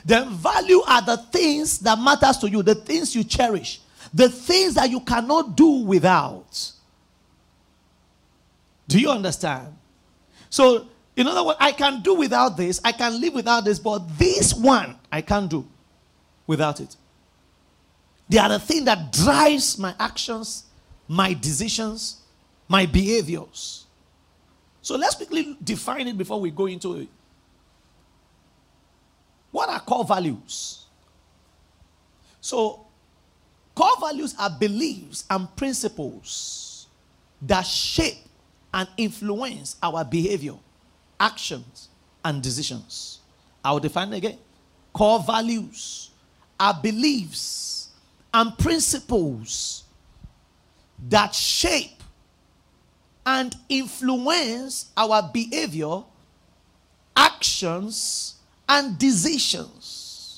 Then value are the things that matters to you, the things you cherish, the things that you cannot do without. Do you understand? So, in other words, I can do without this, I can live without this, but this one I can't do without it. They are the thing that drives my actions, my decisions, my behaviors. So let's quickly define it before we go into it. What are core values? So, core values are beliefs and principles that shape and influence our behavior, actions, and decisions. I will define it again. Core values are beliefs and principles that shape and influence our behavior, actions, and decisions.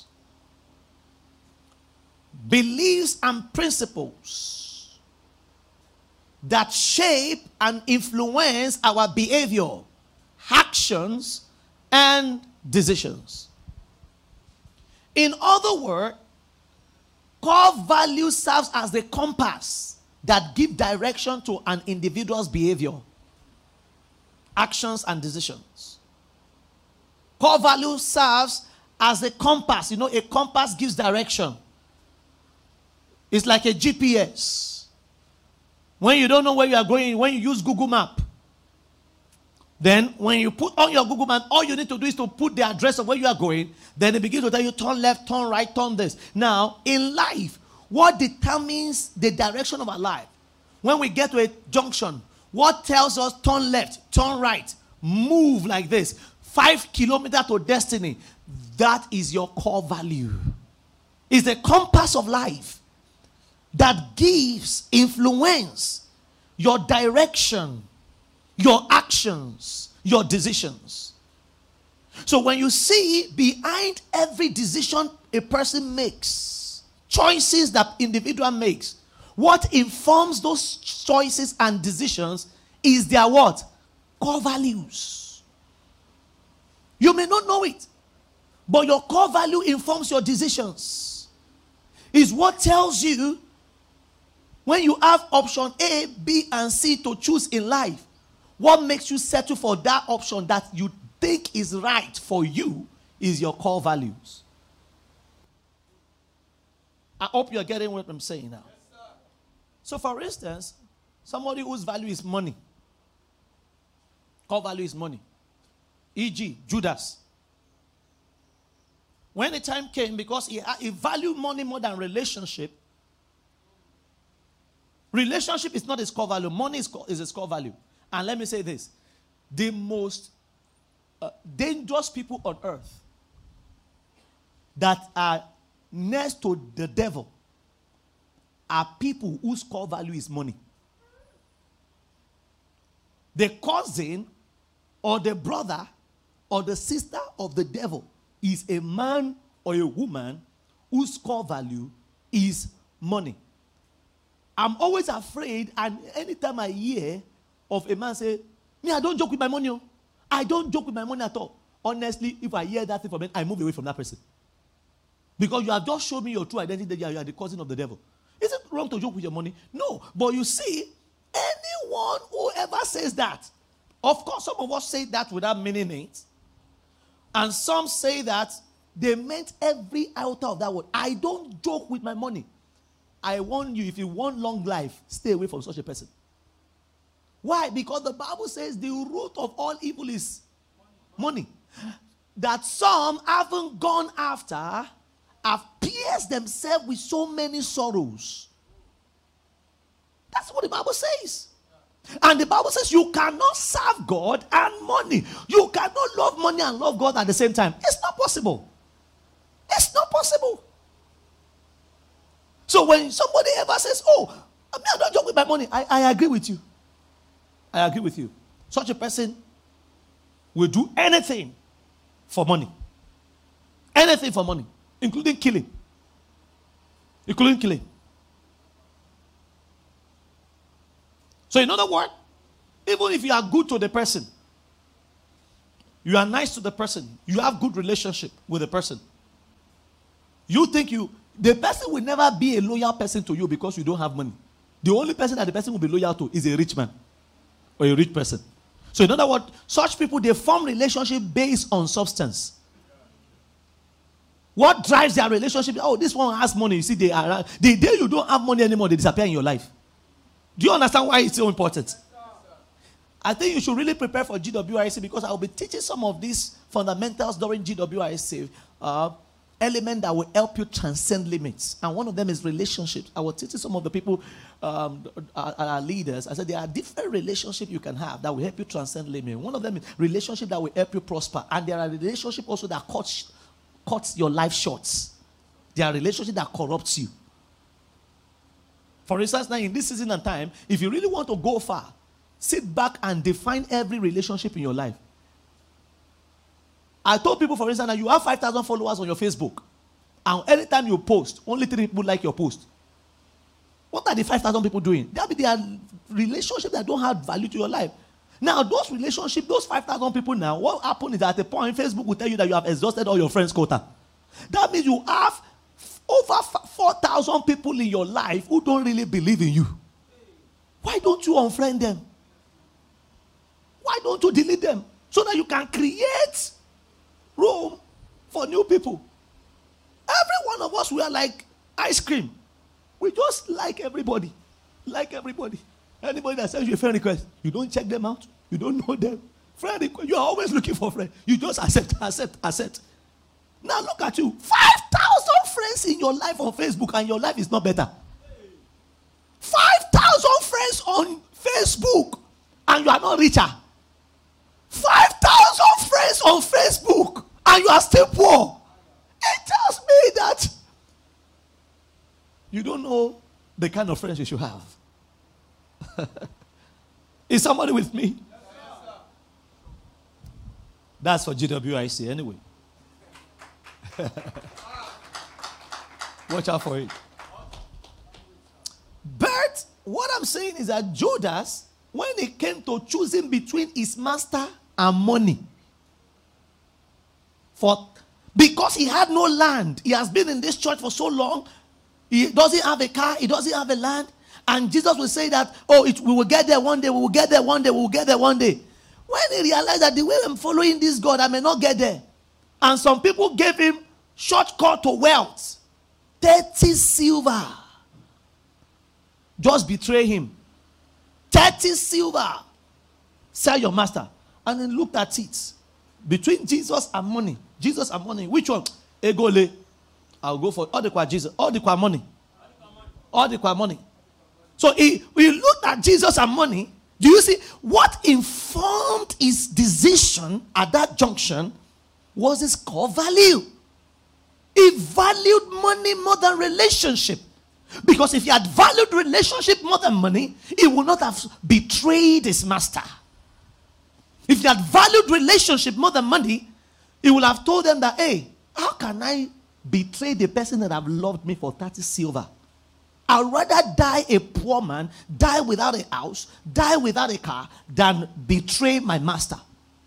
Beliefs and principles that shape and influence our behavior, actions, and decisions. In other words, core value serves as the compass that give direction to an individual's behavior, actions, and decisions. Core value serves as a compass. You know, a compass gives direction. It's like a GPS. When you don't know where you are going, when you use Google Map, then when you put on your Google Map, all you need to do is to put the address of where you are going. Then it begins to tell you turn left, turn right, turn this. Now, in life, what determines the direction of our life? When we get to a junction, what tells us turn left, turn right, move like this, 5 kilometers to destiny? That is your core value. It's the compass of life that gives influence, your direction, your actions, your decisions. So when you see behind every decision a person makes, choices that individual makes, what informs those choices and decisions is their what? Core values. You may not know it, but your core value informs your decisions. Is what tells you when you have option A, B, and C to choose in life, what makes you settle for that option that you think is right for you is your core values. I hope you're getting what I'm saying now. Yes, so for instance, somebody whose value is money. Core value is money. E.g., Judas. When the time came, because he valued money more than relationship, relationship is not his core value. Money is his core value. And let me say this. The most dangerous people on earth that are next to the devil are people whose core value is money. The cousin or the brother or the sister of the devil is a man or a woman whose core value is money. I'm always afraid, and anytime I hear of a man say, me, I don't joke with my money. Oh. I don't joke with my money at all. Honestly, if I hear that thing from me, I move away from that person. Because you have just showed me your true identity that you are the cousin of the devil. Is it wrong to joke with your money? No. But you see, anyone who ever says that, of course, some of us say that without meaning it. And some say that they meant every iota of that word. I don't joke with my money. I warn you, if you want long life, stay away from such a person. Why? Because the Bible says the root of all evil is money. That some haven't gone after, have pierced themselves with so many sorrows. That's what the Bible says. And the Bible says you cannot serve God and money. You cannot love money and love God at the same time. It's not possible. It's not possible. So when somebody ever says, oh, I don't joke with my money, I agree with you. I agree with you. Such a person will do anything for money. Anything for money. Including killing. Including killing. So in other words, even if you are good to the person, you are nice to the person, you have good relationship with the person, You think the person will never be a loyal person to you because you don't have money. The only person that the person will be loyal to is a rich man or a rich person. So in other words, such people, they form relationship based on substance. What drives their relationship? Oh, this one has money. You see, they are the day you don't have money anymore, they disappear in your life. Do you understand why it's so important? I think you should really prepare for GWIC, because I will be teaching some of these fundamentals during GWIC, element that will help you transcend limits. And one of them is relationships. I will teach some of the people, our leaders. I said there are different relationships you can have that will help you transcend limits. One of them is relationship that will help you prosper. And there are relationships also that cuts your life short. There are relationships that corrupt you. For instance, now in this season and time, if you really want to go far, sit back and define every relationship in your life. I told people, for instance, that you have 5,000 followers on your Facebook. And anytime you post, only 3 people like your post. What are the 5,000 people doing? They are relationships that don't have value to your life. Now, those relationships, those 5,000 people now, what happened is at a point, Facebook will tell you that you have exhausted all your friends' quota. That means you have over 4,000 people in your life who don't really believe in you. Why don't you unfriend them? Why don't you delete them? So that you can create room for new people. Every one of us, we are like ice cream. We just like everybody. Like everybody. Anybody that sends you a friend request, you don't check them out. You don't know them. Friend request, you are always looking for friends. You just accept. Now look at you. 5,000 friends in your life on Facebook, and your life is not better. 5,000 friends on Facebook, and you are not richer. 5,000 friends on Facebook, and you are still poor. It tells me that you don't know the kind of friends you should have. Is somebody with me? That's for GWIC anyway. Watch out for it. But what I'm saying is that Judas, when it came to choosing between his master and money, because he had no land, he has been in this church for so long, he doesn't have a car, he doesn't have a land, and Jesus will say that, we will get there one day, we will get there one day, we will get there one day. When he realized that the way I'm following this God, I may not get there. And some people gave him shortcut to wealth. 30 silver. Just betray him. 30 silver. Sell your master. And then looked at it. Between Jesus and money. Jesus and money. Which one? Egole. I'll go for all the qua Jesus. All the qua money. All the qua money. So he looked at Jesus and money. Do you see what informed his decision at that junction was his core value? He valued money more than relationship. Because if he had valued relationship more than money, he would not have betrayed his master. If he had valued relationship more than money, he would have told them that, hey, how can I betray the person that have loved me for 30 silver? I'd rather die a poor man, die without a house, die without a car, than betray my master.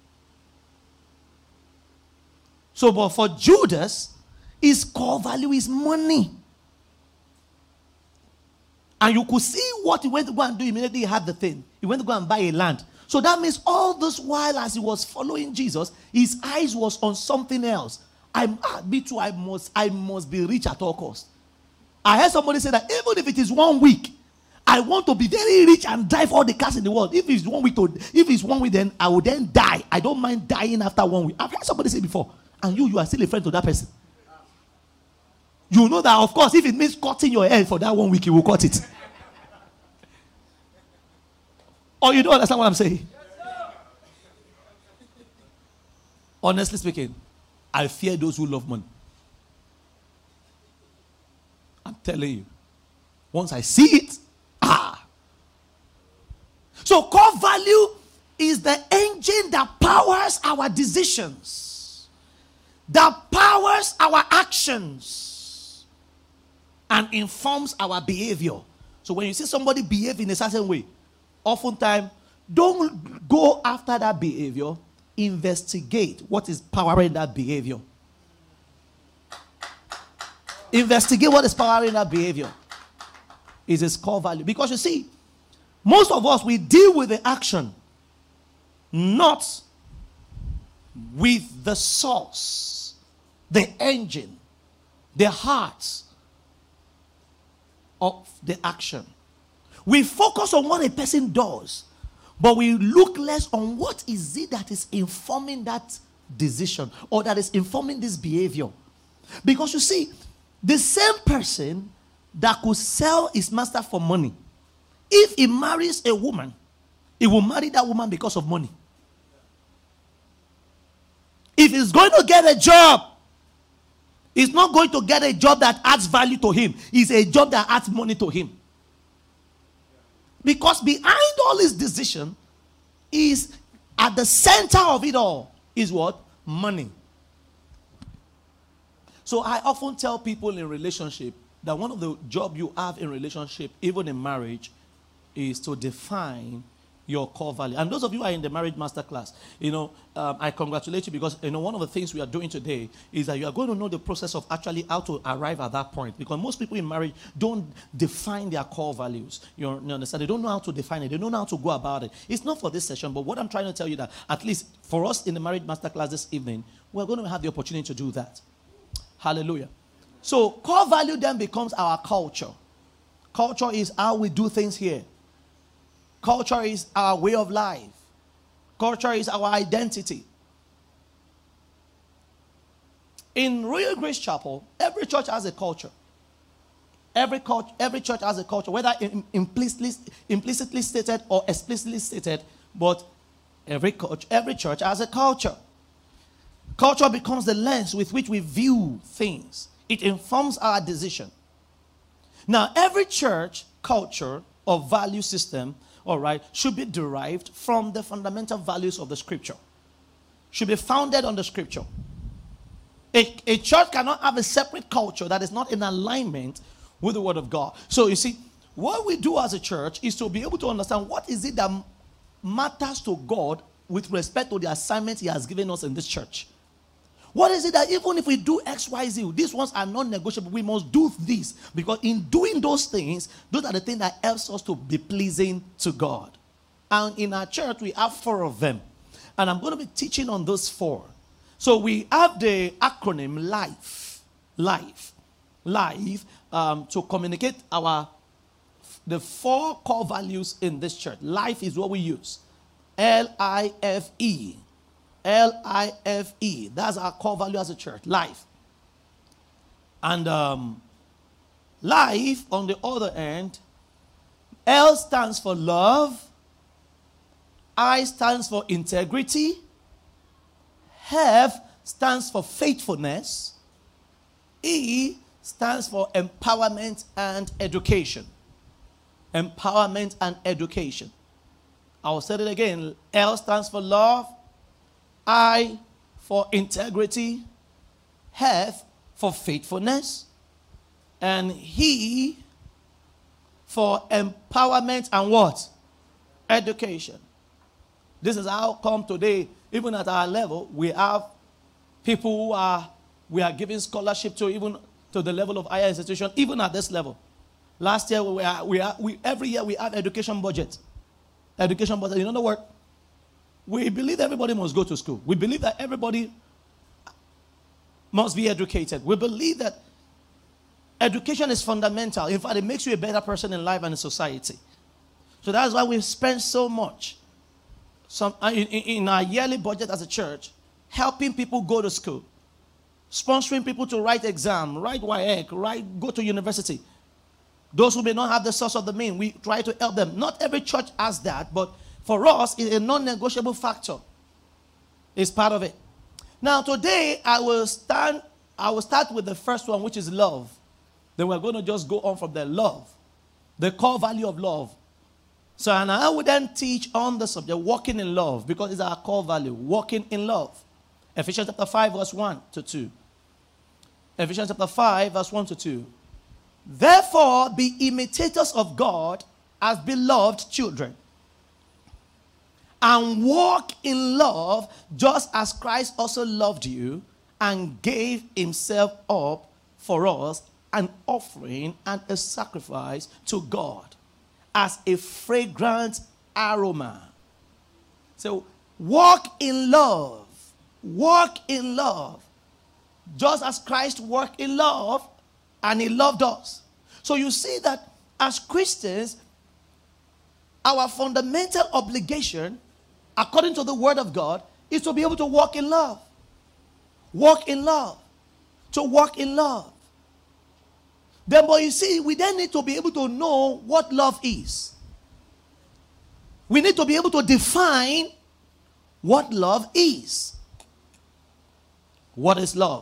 So, but for Judas, his core value is money. And you could see what he went to go and do immediately he had the thing. He went to go and buy a land. So that means all this while as he was following Jesus, his eyes was on something else. I must be rich at all costs. I heard somebody say that even if it is 1 week, I want to be very rich and drive all the cars in the world. If it's 1 week, then I will then die. I don't mind dying after 1 week. I've heard somebody say before, and you are still a friend to that person. You know that, of course, if it means cutting your hair for that 1 week, you will cut it. Or you don't understand what I'm saying? Honestly speaking, I fear those who love money. I'm telling you. Once I see it, So core value is the engine that powers our decisions, that powers our actions, and informs our behavior. So when you see somebody behave in a certain way, oftentimes, don't go after that behavior. Investigate what is powering that behavior. Investigate what is powering that behavior. Is its core value. Because you see, most of us, we deal with the action, not with the source, the engine, the heart of the action. We focus on what a person does, but we look less on what is it that is informing that decision or that is informing this behavior. Because you see, the same person that could sell his master for money, if he marries a woman, he will marry that woman because of money. If he's going to get a job, he's not going to get a job that adds value to him. It's a job that adds money to him. Because behind all his decision is, at the center of it all, is what? Money. So I often tell people in relationship that one of the jobs you have in relationship, even in marriage, is to define your core value. And those of you who are in the marriage masterclass, I congratulate you, because one of the things we are doing today is that you are going to know the process of actually how to arrive at that point. Because most people in marriage don't define their core values. You understand? They don't know how to define it. They don't know how to go about it. It's not for this session, but what I'm trying to tell you, that at least for us in the marriage masterclass this evening, we're going to have the opportunity to do that. Hallelujah. So core value then becomes our culture. Culture is how we do things here. Culture is our way of life. Culture is our identity. In Royal Grace Chapel, every church has a culture. Every church has a culture, whether implicitly stated or explicitly stated, but every church has a culture. Culture becomes the lens with which we view things. It informs our decision. Now, every church culture or value system, should be derived from the fundamental values of the scripture. Should be founded on the scripture. A church cannot have a separate culture that is not in alignment with the word of God. So you see, what we do as a church is to be able to understand what is it that matters to God with respect to the assignment he has given us in this church. What is it that even if we do X, Y, Z, these ones are non-negotiable, we must do this. Because in doing those things, those are the things that helps us to be pleasing to God. And in our church, we have 4 of them. And I'm going to be teaching on those 4. So we have the acronym LIFE, to communicate the 4 core values in this church. Life is what we use. LIFE. LIFE. That's our core value as a church. Life. And life, on the other end, L stands for love. I stands for integrity. F stands for faithfulness. E stands for empowerment and education. Empowerment and education. I'll say it again. L stands for love. I for integrity, F for faithfulness, and he for empowerment and what? Education. This is how come today, even at our level, we have people who we are giving scholarship to, even to the level of higher institution, even at this level. Last year, every year we have education budget. Education budget. You know the word? We believe everybody must go to school. We believe that everybody must be educated. We believe that education is fundamental. In fact, it makes you a better person in life and in society. So that's why we spend so much in our yearly budget as a church, helping people go to school, sponsoring people to write exam, write WAEC, go to university. Those who may not have the source of the means, we try to help them. Not every church has that, but for us, it's a non-negotiable factor. It's part of it. Now, today, I will start with the first one, which is love. Then we're going to just go on from there. Love. The core value of love. So, and I will then teach on the subject, walking in love, because it's our core value. Walking in love. Ephesians chapter 5, verse 1 to 2. Ephesians chapter 5, verse 1 to 2. Therefore, be imitators of God as beloved children, and walk in love, just as Christ also loved you and gave himself up for us, an offering and a sacrifice to God as a fragrant aroma. So walk in love. Walk in love. Just as Christ walked in love and he loved us. So you see that as Christians, our fundamental obligation, according to the word of God, is to be able to walk in love. Walk in love. To walk in love. Then, but you see, we then need to be able to know what love is. We need to be able to define what love is. What is love?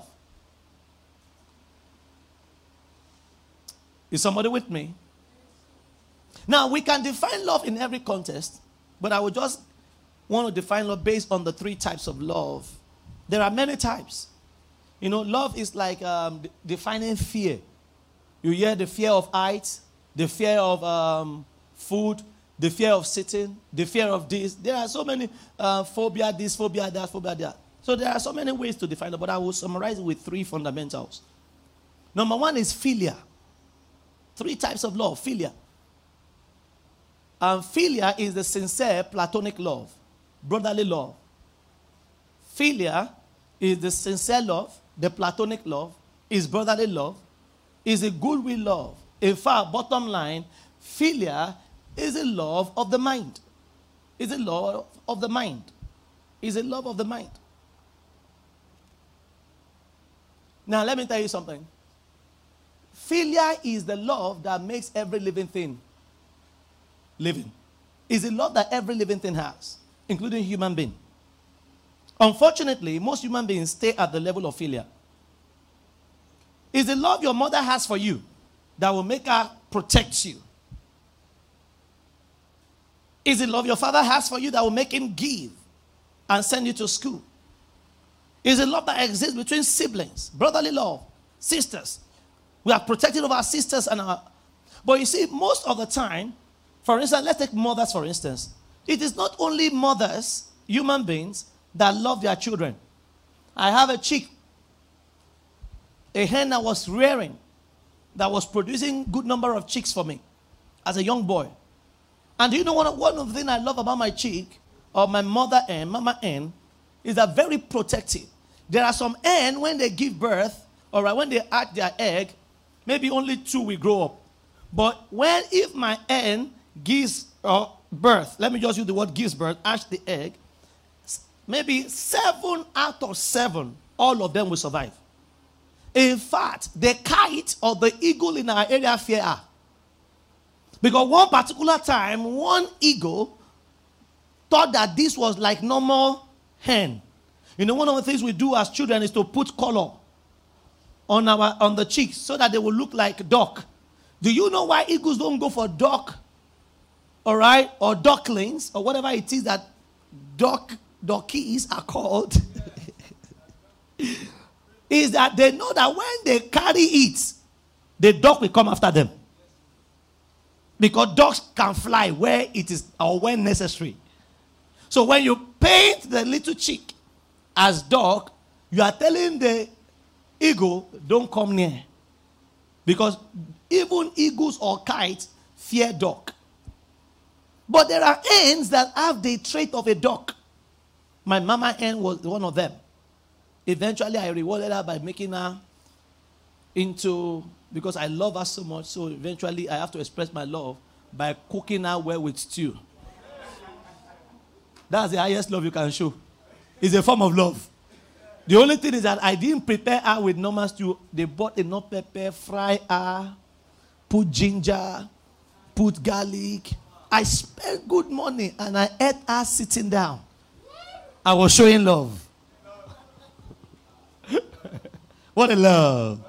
Is somebody with me? Now, we can define love in every context, but I would just want to define love based on the three types of love. There are many types. You know, love is like defining fear. You hear the fear of heights, the fear of food, the fear of sitting, the fear of this. There are so many phobia, this, phobia, that, phobia, that. So there are so many ways to define it, but I will summarize it with three fundamentals. Number one is philia. Three types of love. Philia. Philia is the sincere platonic love, brotherly love. Philia is the sincere love, the platonic love, is brotherly love, is a goodwill love. In fact, bottom line, philia is a love of the mind. Is a love of the mind. Is a love of the mind. Now, let me tell you something. Philia is the love that makes every living thing living. Is a love that every living thing has, including human being. Unfortunately, most human beings stay at the level of philia. Is the love your mother has for you that will make her protect you. Is the love your father has for you that will make him give and send you to school. Is the love that exists between siblings, brotherly love, sisters. We are protected of our sisters and our... But you see, most of the time, for instance, let's take mothers for instance. It is not only mothers, human beings, that love their children. I have a chick, a hen that was rearing, that was producing good number of chicks for me as a young boy. And do you know one of the things I love about my chick, or my mother hen, mama hen, is that very protective. There are some hen, when they give birth, all right, when they hatch their egg, maybe only 2 will grow up. But if my hen gives birth, let me just use the word gives birth, hatch the egg, maybe 7 out of 7, all of them will survive. In fact, the kite or the eagle in our area fear her. Because one particular time, one eagle thought that this was like normal hen. You know, one of the things we do as children is to put color on the cheeks so that they will look like duck. Do you know why eagles don't go for duck? All right? Or ducklings or whatever it is that duckies are called. Is that they know that when they carry it, the duck will come after them. Because ducks can fly where it is or when necessary. So when you paint the little chick as duck, you are telling the eagle, don't come near. Because even eagles or kites fear duck. But there are hens that have the trait of a duck. My mama hen was one of them. Eventually, I rewarded her by making her into, because I love her so much, so eventually I have to express my love by cooking her well with stew. That's the highest love you can show. It's a form of love. The only thing is that I didn't prepare her with normal stew. They bought enough pepper, fry her, put ginger, put garlic. I spent good money and I ate her sitting down. I was showing love. What a love.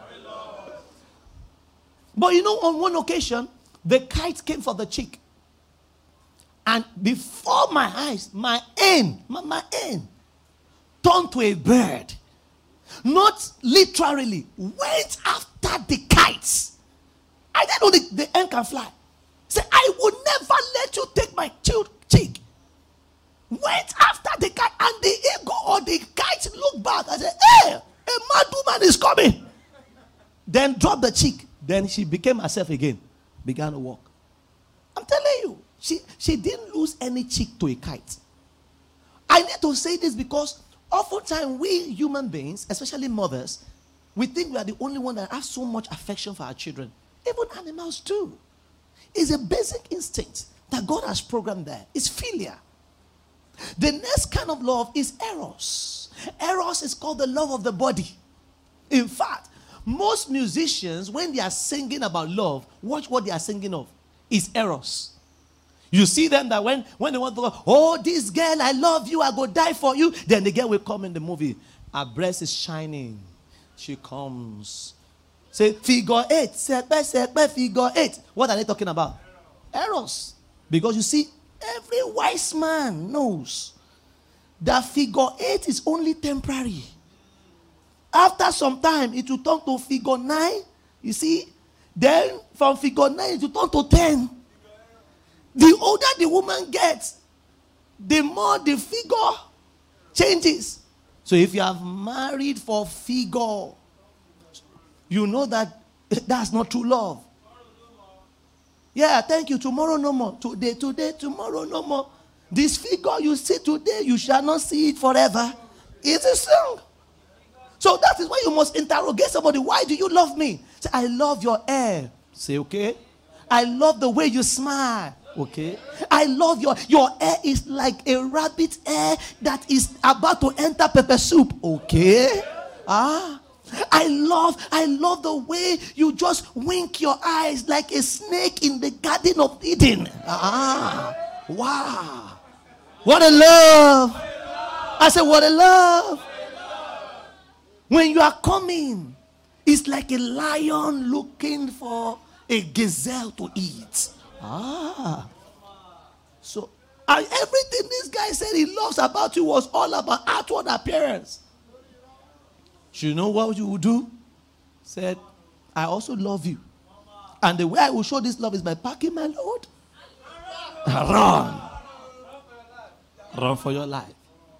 But you know, on one occasion, the kite came for the chick. And before my eyes, my hen turned to a bird. Not literally. Went after the kites. I didn't know the hen can fly. Say, I would never let you take my chick. Went after the kite. And the eagle or the kite looked back and said, hey, a mad woman is coming. Then dropped the chick Then she became herself again, began to walk. I'm telling you, she didn't lose any cheek to a kite. I need to say this because oftentimes we human beings, especially mothers, we think we are the only one that have so much affection for our children. Even animals do. It's a basic instinct that God has programmed there. It's philia. The next kind of love is eros. Eros is called the love of the body. In fact, most musicians, when they are singing about love, watch what they are singing of. It's eros. You see them that when they want to go, oh, this girl, I love you, I go die for you. Then the girl will come in the movie. Her breast is shining. She comes. Say, figure 8. Figure 8. What are they talking about? Eros. Because you see, every wise man knows that figure 8 is only temporary. After some time, it will turn to figure 9. You see, then from figure 9, it will turn to 10. The older the woman gets, the more the figure changes. So if you have married for figure, you know that that's not true love. Yeah, thank you. Tomorrow no more. Today, tomorrow no more. This figure you see today, you shall not see it forever. It's a song. So that is why you must interrogate somebody. Why do you love me? Say, I love your hair. Say, okay. I love the way you smile. Okay. I love your hair is like a rabbit hair that is about to enter pepper soup. Okay. I love the way you just wink your eyes like a snake in the Garden of Eden. Wow. What a love. I said, what a love. When you are coming, it's like a lion looking for a gazelle to eat. So everything this guy said he loves about you was all about outward appearance. You know what you would do? Said, I also love you. And the way I will show this love is by packing my load. Run. Run for your life.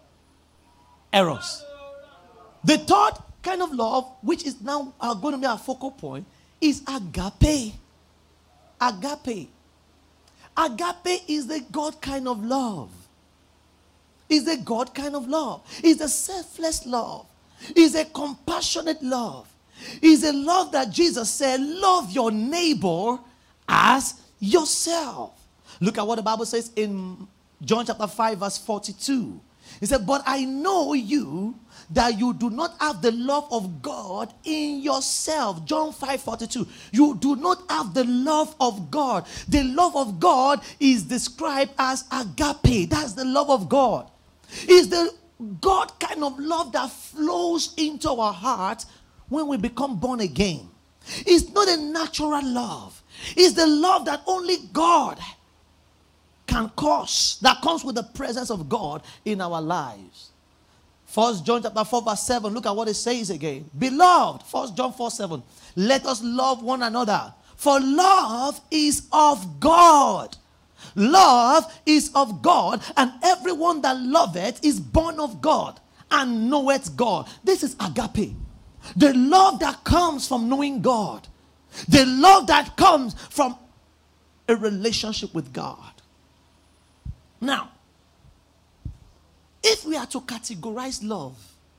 Eros. The third kind of love, which is now going to be our focal point, is agape. Agape. Agape is the God kind of love. Is the God kind of love. Is a selfless love. Is a compassionate love. Is a love that Jesus said, love your neighbor as yourself. Look at what the Bible says in John chapter 5 verse 42. He said, but I know you, that you do not have the love of God in yourself. John 5:42. You do not have the love of God. The love of God is described as agape. That's the love of God. It's the God kind of love that flows into our heart when we become born again. It's not a natural love. It's the love that only God can cause, that comes with the presence of God in our lives. 1 John chapter 4 verse 7. Look at what it says again. Beloved, 1 John 4:7. Let us love one another, for love is of God. Love is of God, and everyone that loveth is born of God and knoweth God. This is agape. The love that comes from knowing God. The love that comes from a relationship with God. Now, if we are to categorize love,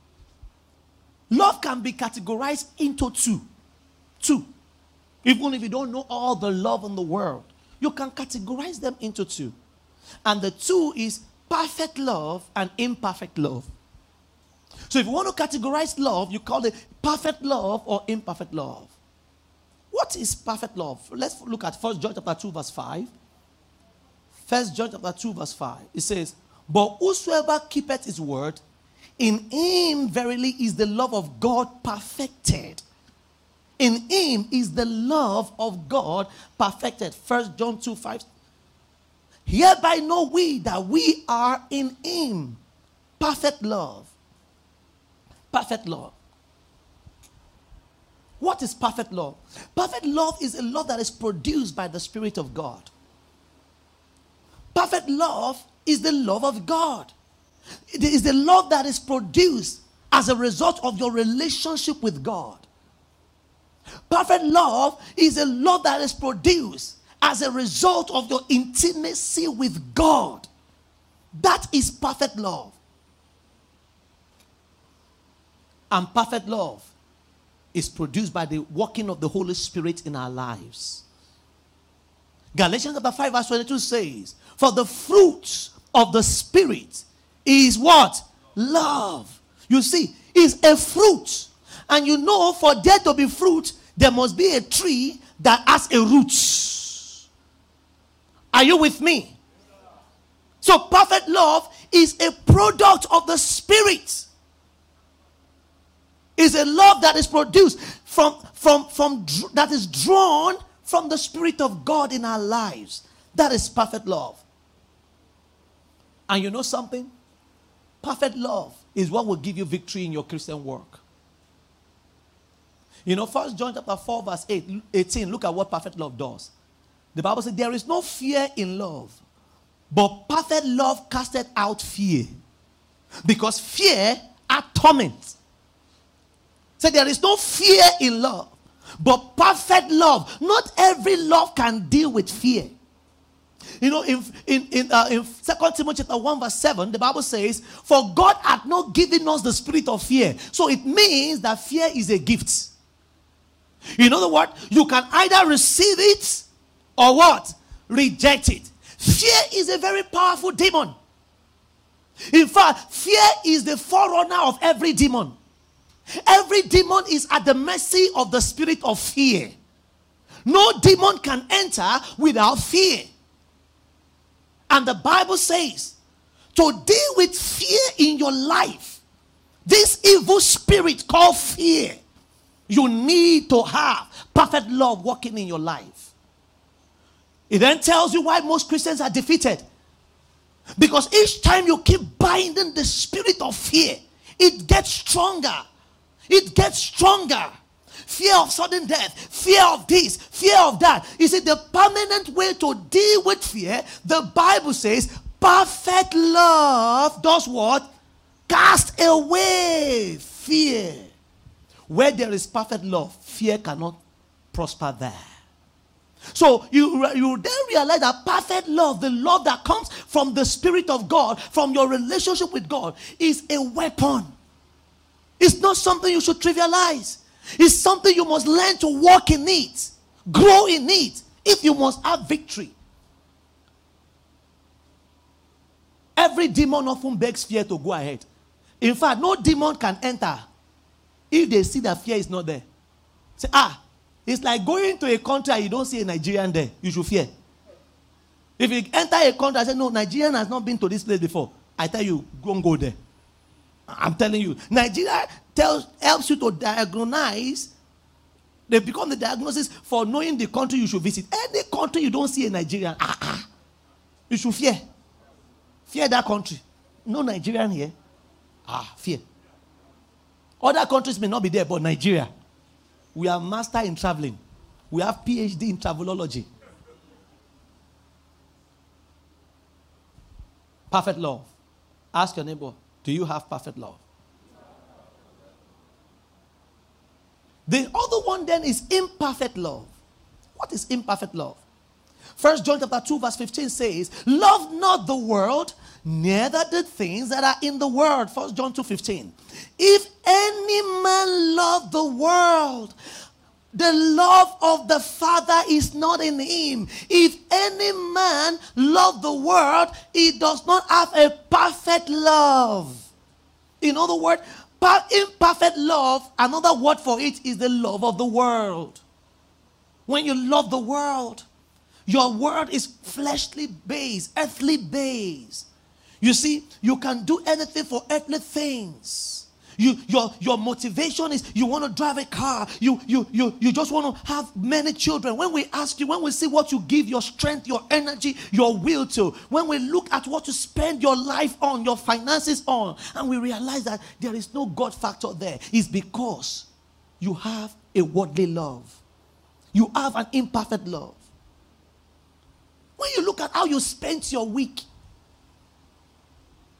love can be categorized into two. Even if you don't know all the love in the world, you can categorize them into two. And the two is perfect love and imperfect love. So if you want to categorize love, you call it perfect love or imperfect love. What is perfect love? Let's look at 1 John chapter 2 verse 5. 1 John chapter 2 verse 5. It says, but whosoever keepeth his word, in him verily is the love of God perfected. In him is the love of God perfected. 1 John 2:5. Hereby know we that we are in him. Perfect love. Perfect love. What is perfect love? Perfect love is a love that is produced by the Spirit of God. Perfect love is the love of God. It is the love that is produced as a result of your relationship with God. Perfect love is a love that is produced as a result of your intimacy with God. That is perfect love. And perfect love is produced by the working of the Holy Spirit in our lives. Galatians chapter 5 verse 22 says, for the fruit of the Spirit is what? Love. You see, it's a fruit. And you know, for there to be fruit, there must be a tree that has a root. Are you with me? So perfect love is a product of the Spirit. It's a love that is produced that is drawn from the Spirit of God in our lives. That is perfect love. And you know something? Perfect love is what will give you victory in your Christian work. You know, 1 John chapter 4 verse 18, look at what perfect love does. The Bible says, there is no fear in love, but perfect love casteth out fear. Because fear are torment. So there is no fear in love, but perfect love. Not every love can deal with fear. You know, in 2 Timothy chapter 1 verse 7, the Bible says, for God hath not given us the spirit of fear. So it means that fear is a gift. In other words, you can either receive it or what? Reject it. Fear is a very powerful demon. In fact, fear is the forerunner of every demon. Every demon is at the mercy of the spirit of fear. No demon can enter without fear. And the Bible says, to deal with fear in your life, this evil spirit called fear, you need to have perfect love working in your life. It then tells you why most Christians are defeated. Because each time you keep binding the spirit of fear, it gets stronger. It gets stronger. Fear of sudden death, fear of this, fear of that. Is it the permanent way to deal with fear? The Bible says, perfect love does what? Cast away fear. Where there is perfect love, fear cannot prosper there. So you then realize that perfect love, the love that comes from the Spirit of God, from your relationship with God, is a weapon. It's not something you should trivialize. It's something you must learn to walk in it, grow in it, if you must have victory. Every demon often begs fear to go ahead. In fact, no demon can enter if they see that fear is not there. Say, it's like going to a country and you don't see a Nigerian there. You should fear. If you enter a country and say, no, Nigerian has not been to this place before, I tell you, don't go there. I'm telling you. Nigeria helps you to diagnose. They become the diagnosis for knowing the country you should visit. Any country you don't see a Nigerian, you should fear. Fear that country. No Nigerian here. Fear. Other countries may not be there, but Nigeria, we are master in traveling. We have PhD in travelology. Perfect love. Ask your neighbor, do you have perfect love? The other one then is imperfect love. What is imperfect love? 1 John chapter 2 verse 15 says, love not the world, neither the things that are in the world. 1 John 2:15. If any man love the world, the love of the Father is not in him. If any man love the world, he does not have a perfect love. In other words, imperfect love, another word for it is the love of the world. When you love the world, your world is fleshly based, earthly based. You see, you can do anything for earthly things. Your motivation is you want to drive a car. You just want to have many children. When we ask you, when we see what you give your strength, your energy, your will to, when we look at what you spend your life on, your finances on, and we realize that there is no God factor there, it's because you have a worldly love. You have an imperfect love. When you look at how you spent your week,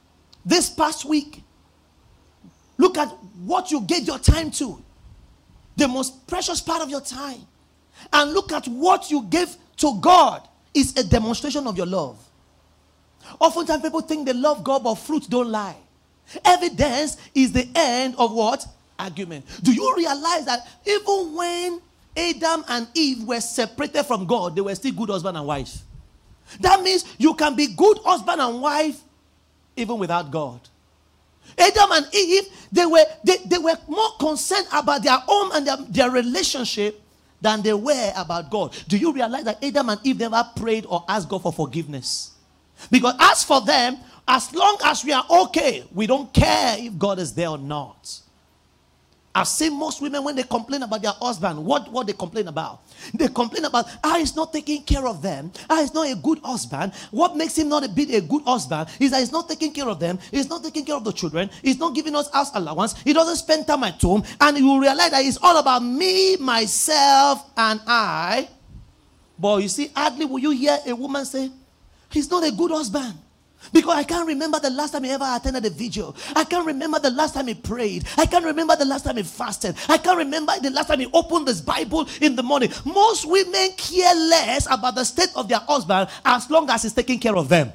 this past week, look at what you gave your time to. the most precious part of your time, and look at what you give to God, is a demonstration of your love. Oftentimes people think they love God, but fruits don't lie. Evidence is the end of what? Argument. Do you realize that even when Adam and Eve were separated from God, they were still good husband and wife? That means you can be good husband and wife even without God. Adam and Eve, they were more concerned about their home and their relationship than they were about God. Do you realize that Adam and Eve never prayed or asked God for forgiveness? Because as for them, as long as we are okay, we don't care if God is there or not. I've seen most women, when they complain about their husband, what they complain about? They complain about, he's not taking care of them. He's not a good husband. What makes him not a good husband is that he's not taking care of them. He's not taking care of the children. He's not giving us house allowance. He doesn't spend time at home. And you will realize that it's all about me, myself, and I. But you see, hardly will you hear a woman say, he's not a good husband. Because I can't remember the last time he ever attended a vigil. I can't remember the last time he prayed. I can't remember the last time he fasted. I can't remember the last time he opened his Bible in the morning. Most women care less about the state of their husband as long as he's taking care of them.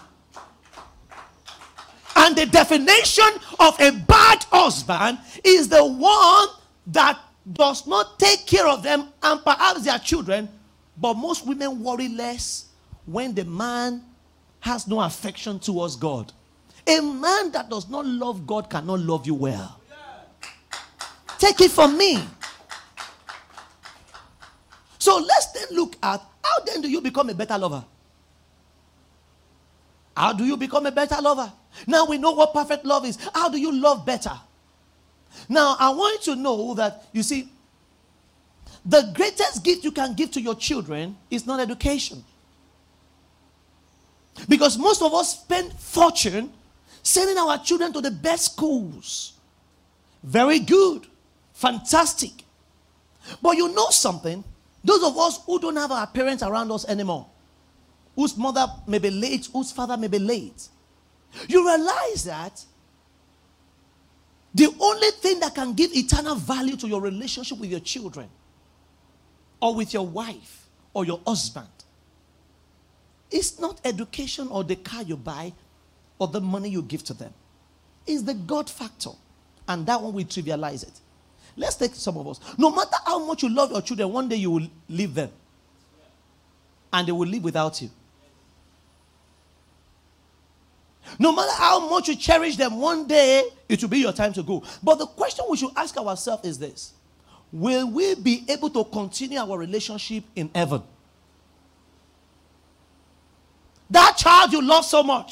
And the definition of a bad husband is the one that does not take care of them and perhaps their children. But most women worry less when the man has no affection towards God. A man that does not love God cannot love you well. Take it from me. So let's then look at, how then do you become a better lover? How do you become a better lover? Now we know what perfect love is. How do you love better? Now I want you to know that, you see, the greatest gift you can give to your children is not education. Because most of us spend fortune sending our children to the best schools. Very good. Fantastic. But you know something? Those of us who don't have our parents around us anymore, whose mother may be late, whose father may be late, you realize that the only thing that can give eternal value to your relationship with your children, or with your wife, or your husband, it's not education or the car you buy or the money you give to them. It's the God factor. And that one we trivialize it. Let's take some of us. No matter how much you love your children, one day you will leave them. And they will live without you. No matter how much you cherish them, one day it will be your time to go. But the question we should ask ourselves is this: will we be able to continue our relationship in heaven? That child you love so much,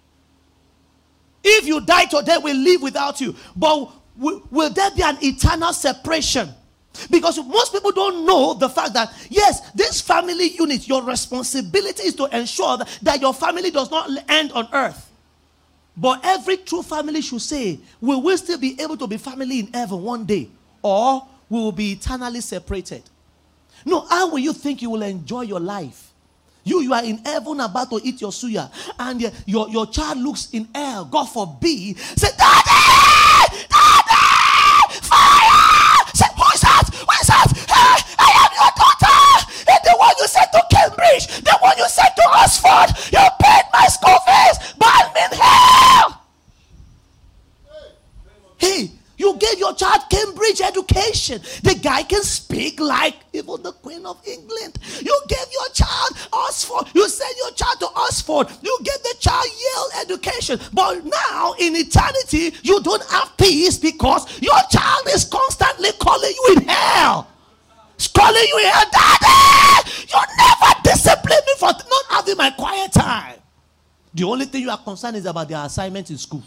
if you die today, will live without you. But will there be an eternal separation? Because most people don't know the fact that, yes, this family unit, your responsibility is to ensure that your family does not end on earth. But every true family should say, will we still be able to be family in heaven one day? Or we will be eternally separated? No, how will you think you will enjoy your life? You are in heaven about to eat your suya, and your child looks in hell, God forbid. Say, Daddy! Daddy! Fire! Say, who is that? Who is that? Hey, I am your daughter! And the one you sent to Cambridge, the one you sent to Oxford, you paid my school fees, but I'm in hell! Hey, you gave your child Cambridge education. The guy can speak like even the Queen of England. You gave your child Oxford. You sent your child to Oxford. You gave the child Yale education. But now in eternity, you don't have peace because your child is constantly calling you in hell. He's calling you in hell. Daddy, you never disciplined me for not having my quiet time. The only thing you are concerned is about their assignment in school.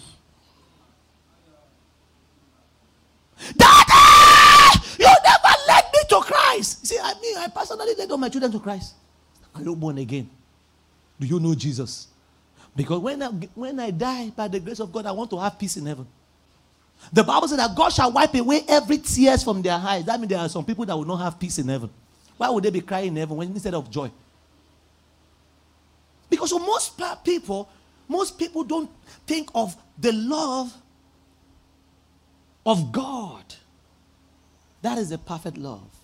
Daddy, you never led me to Christ. See, I personally led all my children to Christ. Are you born again? Do you know Jesus? Because when I die, by the grace of God, I want to have peace in heaven. The Bible says that God shall wipe away every tears from their eyes. That means there are some people that will not have peace in heaven. Why would they be crying in heaven instead of joy? Because for most people don't think of the love of God That is a perfect love.